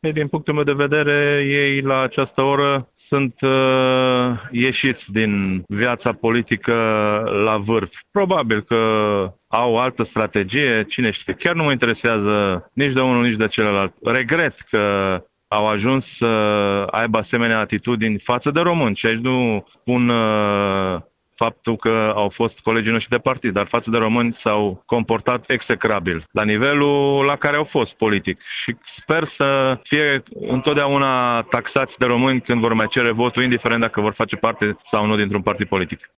Ei, din punctul meu de vedere, ei la această oră sunt ieșiți din viața politică la vârf. Probabil că au altă strategie, cine știe. Chiar nu mă interesează nici de unul, nici de celălalt. Regret că au ajuns să aibă asemenea atitudini față de români. Și aici nu pun faptul că au fost colegii noștri de partid, dar față de români s-au comportat execrabil, la nivelul la care au fost politic. Și sper să fie întotdeauna taxați de români când vor mai cere votul, indiferent dacă vor face parte sau nu dintr-un partid politic.